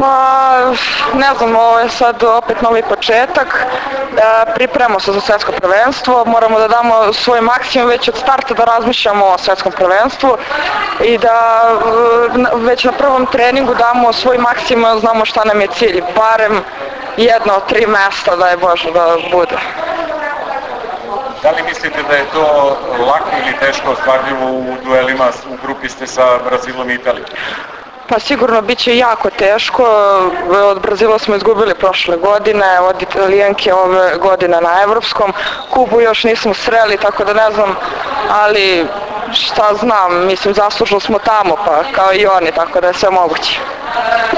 Pa, ne znam, ovo je sad opet novi početak, pripremamo se za svjetsko prvenstvo, moramo da damo svoj maksimum već od starta da razmišljamo o svjetskom prvenstvu i da već na prvom treningu damo svoj maksimum, znamo šta nam je cilj, barem jedno od 3 mesta da je Bože da bude. Da li mislite da je to lako ili teško ostvarljivo u duelima, u grupi ste sa Brazilom i Italijom? Pa sigurno bit će jako teško, od Brazila smo izgubili prošle godine, od Italijanke ove godine na Evropskom, Kubu još nismo sreli, tako da ne znam, ali šta znam, mislim zaslužno smo tamo pa kao i oni, tako da je sve moguće.